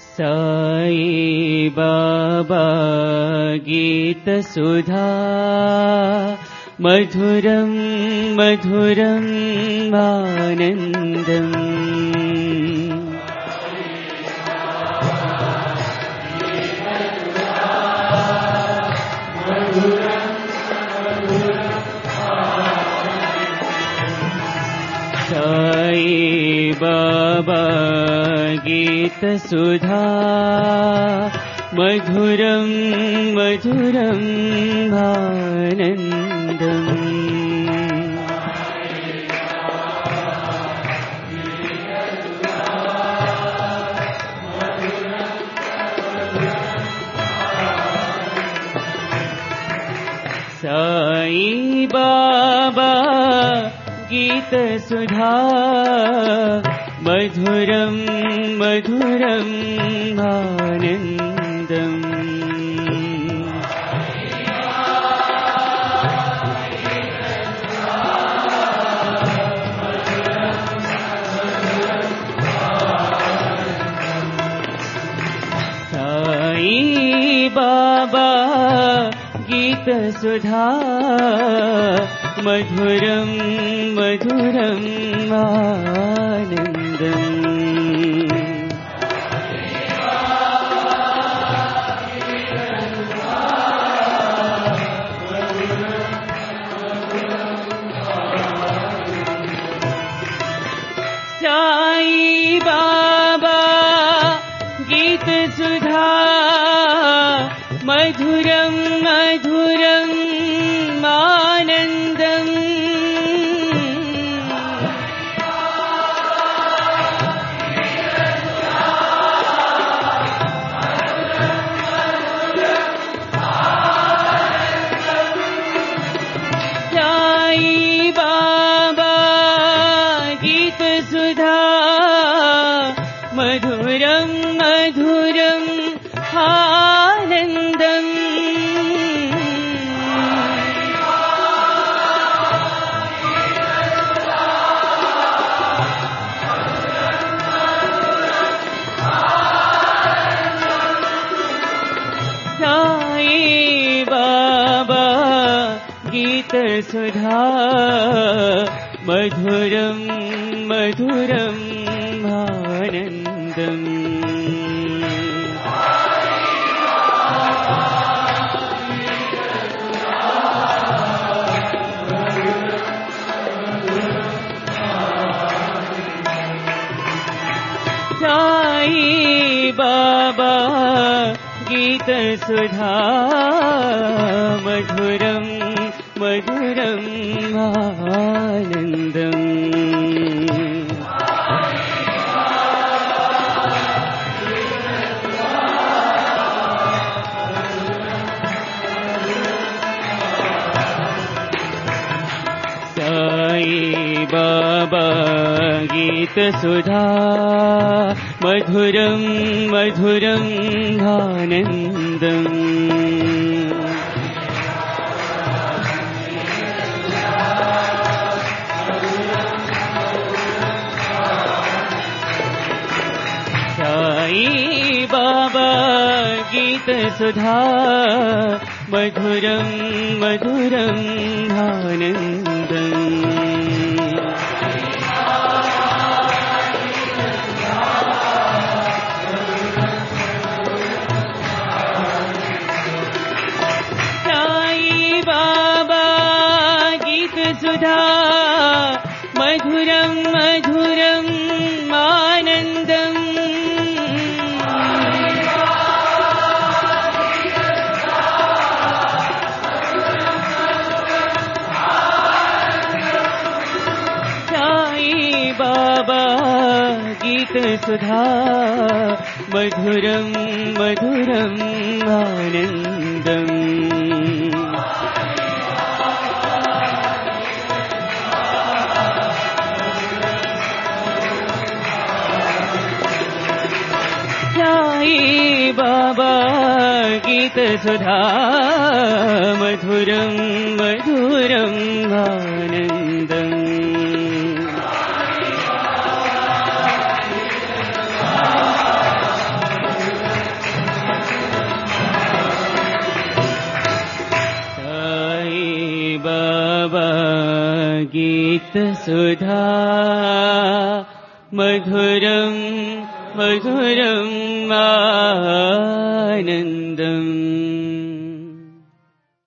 साई बाबा गीत सुधा मधुरं मधुरं आनन्दम् साई बाबा गीत सुधा मधुरं मधुरं आनन्दम् साई बाबा गीत सुधा मधुरं मधुरं आनन्दम् साई बाबा गीत सुधा मधुरं मधुरं आनन्दम् साई बाबा गीत सुधा मधुरं मधुरं आनन्दम् साई बाबा गीत सुधा मधुरं मधुरं आनन्दम् साई बाबा गीत सुधा मधुरं मधुरं आनन्दम् साई बाबा गीत सुधा मधुरं मधुरं आनन्दम् साई बाबा गीत सुधा मधुरं मधुरं आनन्दम् साई बाबा गीत सुधा मधुरं मधुरं आनन्दम् साई बाबा गीत सुधा मधुरं मधुरं आनन्दम् साई बाबा गीत सुधा मधुरं मधुरं आनन्दम् साई बाबा गीत सुधा मधुरं मधुरं आनन्दम् गीतसुधा मधुरं मधुरम् आनन्दम्